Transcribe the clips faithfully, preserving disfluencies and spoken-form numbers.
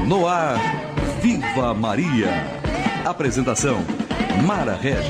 No ar, Viva Maria. Apresentação, Mara Regis.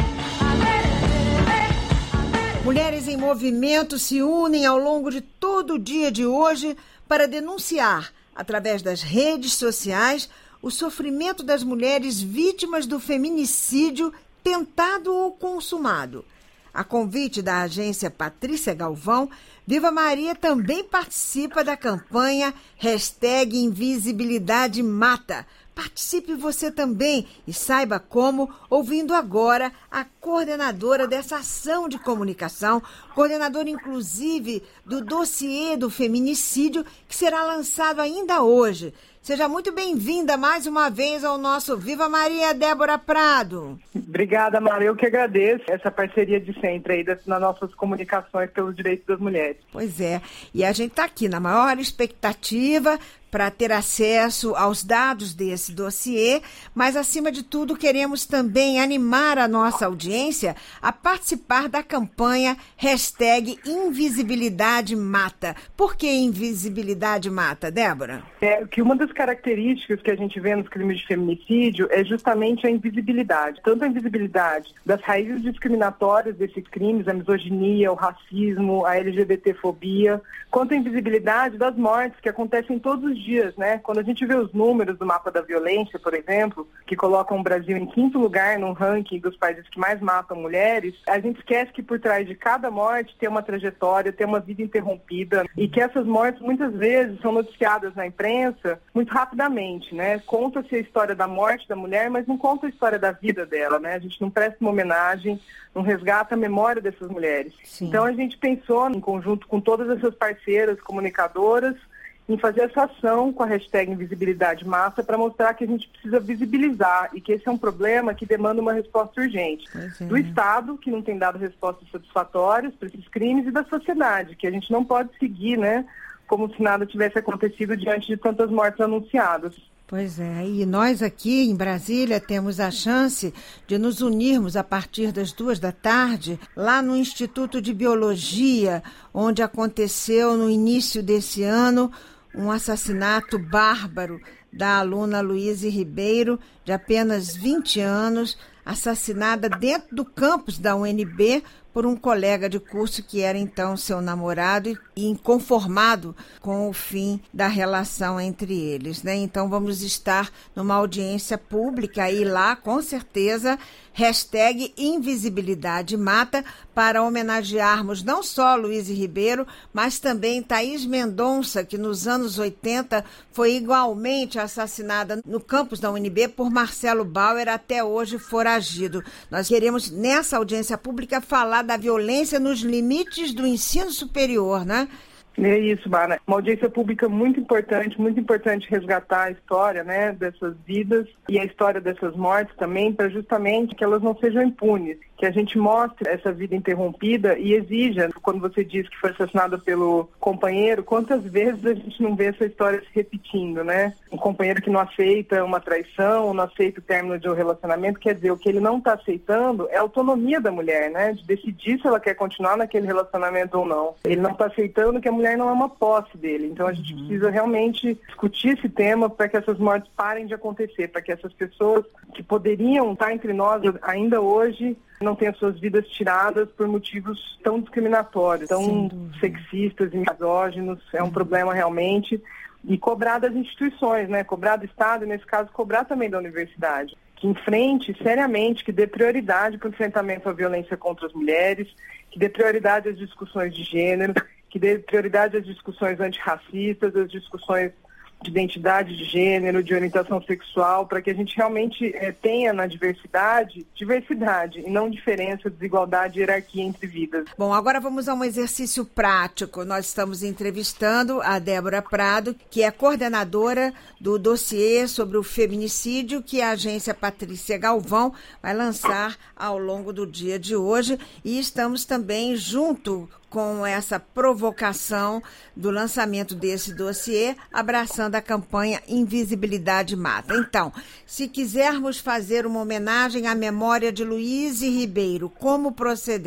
Mulheres em movimento se unem ao longo de todo o dia de hoje para denunciar, através das redes sociais, o sofrimento das mulheres vítimas do feminicídio tentado ou consumado. A convite da agência Patrícia Galvão, Viva Maria também participa da campanha hashtag Invisibilidade Mata. Participe você também e saiba como, ouvindo agora a coordenadora dessa ação de comunicação, coordenadora inclusive do dossiê do feminicídio, que será lançado ainda hoje. Seja muito bem-vinda mais uma vez ao nosso Viva Maria, Débora Prado. Obrigada, Mara. Eu que agradeço essa parceria de sempre aí das, nas nossas comunicações pelos direitos das mulheres. Pois é. E a gente está aqui na maior expectativa para ter acesso aos dados desse dossiê, mas, acima de tudo, queremos também animar a nossa audiência a participar da campanha hashtag Invisibilidade Mata. Por que Invisibilidade Mata, Débora? É que uma das características que a gente vê nos crimes de feminicídio é justamente a invisibilidade. Tanto a invisibilidade das raízes discriminatórias desses crimes, a misoginia, o racismo, a L G B T fobia, quanto a invisibilidade das mortes que acontecem todos os dias, né? Quando a gente vê os números do mapa da violência, por exemplo, que colocam o Brasil em quinto lugar no ranking dos países que mais matam mulheres, a gente esquece que por trás de cada morte tem uma trajetória, tem uma vida interrompida e que essas mortes muitas vezes são noticiadas na imprensa muito rapidamente, né? Conta-se a história da morte da mulher, mas não conta a história da vida dela, né? A gente não presta uma homenagem, não resgata a memória dessas mulheres. Sim. Então a gente pensou, em conjunto com todas essas parceiras comunicadoras, em fazer essa ação com a hashtag Invisibilidade Mata para mostrar que a gente precisa visibilizar e que esse é um problema que demanda uma resposta urgente é. do Estado, que não tem dado respostas satisfatórias para esses crimes, e da sociedade, que a gente não pode seguir, né, como se nada tivesse acontecido diante de tantas mortes anunciadas. Pois é, e nós aqui em Brasília temos a chance de nos unirmos a partir das duas da tarde, lá no Instituto de Biologia, onde aconteceu no início desse ano um assassinato bárbaro da aluna Luíse Ribeiro, de apenas vinte anos, assassinada dentro do campus da U N B por um colega de curso que era então seu namorado e inconformado com o fim da relação entre eles, né? Então vamos estar numa audiência pública e lá, com certeza, hashtag Invisibilidade Mata, para homenagearmos não só Luíse Ribeiro, mas também Thaís Mendonça, que nos anos oitenta foi igualmente assassinada no campus da U N B por Marcelo Bauer, até hoje foragido. Nós queremos, nessa audiência pública, falar da violência nos limites do ensino superior, né? É isso, Mara. Uma audiência pública muito importante, muito importante resgatar a história, né, dessas vidas e a história dessas mortes também, para justamente que elas não sejam impunes, que a gente mostre essa vida interrompida e exija, quando você diz que foi assassinada pelo companheiro, quantas vezes a gente não vê essa história se repetindo, né? Um companheiro que não aceita uma traição, não aceita o término de um relacionamento, quer dizer, o que ele não está aceitando é a autonomia da mulher, né? De decidir se ela quer continuar naquele relacionamento ou não. Ele não está aceitando que a mulher não é uma posse dele. Então a gente precisa realmente discutir esse tema para que essas mortes parem de acontecer, para que essas pessoas que poderiam estar entre nós ainda hoje não tenham suas vidas tiradas por motivos tão discriminatórios, tão sexistas e misóginos. É um problema realmente. E cobrar das instituições, né? Cobrar do Estado e, nesse caso, cobrar também da universidade. Que enfrente seriamente, que dê prioridade para o enfrentamento à violência contra as mulheres, que dê prioridade às discussões de gênero, que dê prioridade às discussões antirracistas, às discussões de identidade de gênero, de orientação sexual, para que a gente realmente é, tenha na diversidade, diversidade, e não diferença, desigualdade e hierarquia entre vidas. Bom, agora vamos a um exercício prático. Nós estamos entrevistando a Débora Prado, que é coordenadora do dossiê sobre o feminicídio que a agência Patrícia Galvão vai lançar ao longo do dia de hoje, e estamos também junto com essa provocação do lançamento desse dossiê, abraçando a campanha Invisibilidade Mata. Então, se quisermos fazer uma homenagem à memória de Luíse Ribeiro, como proceder?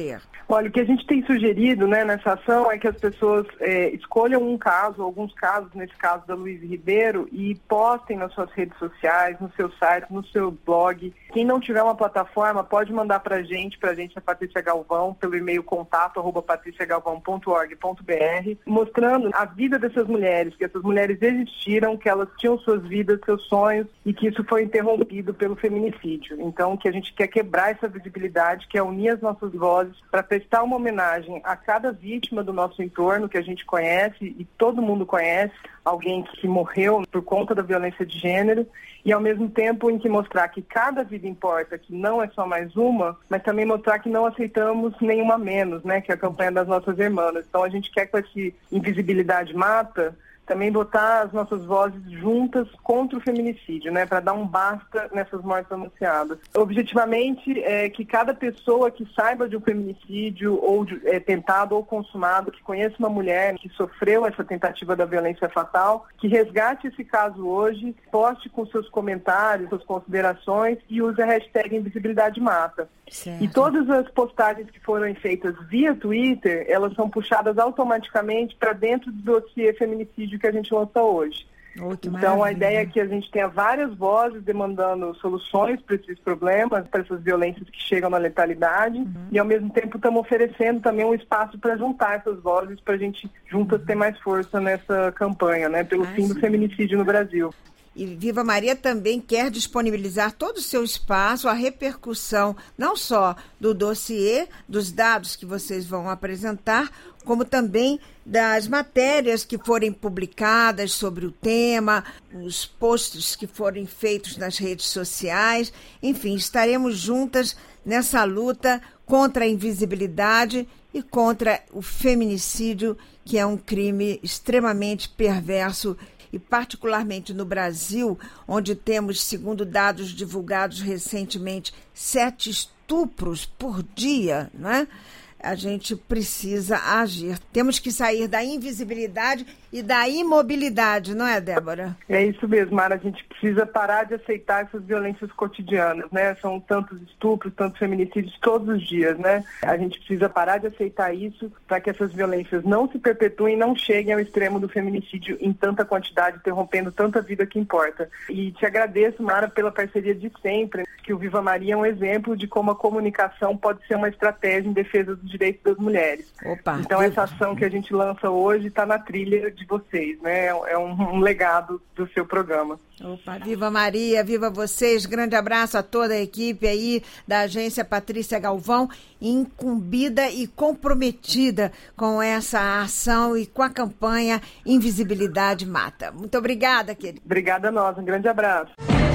Olha, o que a gente tem sugerido, né, nessa ação é que as pessoas é, escolham um caso, alguns casos, nesse caso da Luísa Ribeiro, e postem nas suas redes sociais, no seu site, no seu blog. Quem não tiver uma plataforma pode mandar para a gente, para a gente, a Patrícia Galvão, pelo e-mail contato arroba patricia galvão ponto org ponto br, mostrando a vida dessas mulheres, que essas mulheres existiram, que elas tinham suas vidas, seus sonhos, e que isso foi interrompido pelo feminicídio. Então, que a gente quer quebrar essa visibilidade, que é unir as nossas vozes para prestar uma homenagem a cada vítima do nosso entorno que a gente conhece e todo mundo conhece, alguém que morreu por conta da violência de gênero, e ao mesmo tempo em que mostrar que cada vida importa, que não é só mais uma, mas também mostrar que não aceitamos nenhuma menos, né, que é a campanha das nossas irmãs. Então a gente quer com esse Invisibilidade Mata também botar as nossas vozes juntas contra o feminicídio, né, para dar um basta nessas mortes anunciadas. Objetivamente, é que cada pessoa que saiba de um feminicídio ou de, é, tentado ou consumado, que conheça uma mulher que sofreu essa tentativa da violência fatal, que resgate esse caso hoje, poste com seus comentários, suas considerações e use a hashtag Invisibilidade Mata. Certo. E todas as postagens que foram feitas via Twitter, elas são puxadas automaticamente para dentro do dossiê feminicídio que a gente lança hoje. Oh, então maravilha. A ideia é que a gente tenha várias vozes demandando soluções para esses problemas, para essas violências que chegam na letalidade, uhum. e ao mesmo tempo estamos oferecendo também um espaço para juntar essas vozes, para a gente juntas uhum. ter mais força nessa campanha, né, pelo ah, fim sim. do feminicídio no Brasil. E Viva Maria também quer disponibilizar todo o seu espaço, a repercussão, não só do dossiê, dos dados que vocês vão apresentar, como também das matérias que forem publicadas sobre o tema, os posts que forem feitos nas redes sociais. Enfim, estaremos juntas nessa luta contra a invisibilidade e contra o feminicídio, que é um crime extremamente perverso, e particularmente no Brasil, onde temos, segundo dados divulgados recentemente, sete estupros por dia, não é? A gente precisa agir. Temos que sair da invisibilidade e da imobilidade, não é, Débora? É isso mesmo, Mara. A gente precisa parar de aceitar essas violências cotidianas, né? São tantos estupros, tantos feminicídios todos os dias, né? A gente precisa parar de aceitar isso para que essas violências não se perpetuem e não cheguem ao extremo do feminicídio em tanta quantidade, interrompendo tanta vida que importa. E te agradeço, Mara, pela parceria de sempre, que o Viva Maria é um exemplo de como a comunicação pode ser uma estratégia em defesa dos direitos das mulheres. Opa, então essa ação que a gente lança hoje está na trilha de vocês, né? É um, um legado do seu programa. Opa, viva Maria, viva vocês, grande abraço a toda a equipe aí da agência Patrícia Galvão, incumbida e comprometida com essa ação e com a campanha Invisibilidade Mata. Muito obrigada, querida. Obrigada a nós, um grande abraço.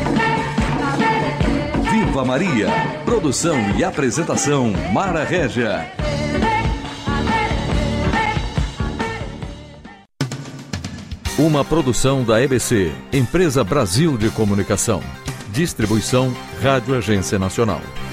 Viva Maria, produção e apresentação Mara Régia. Uma produção da E B C, Empresa Brasil de Comunicação. Distribuição Rádio Agência Nacional.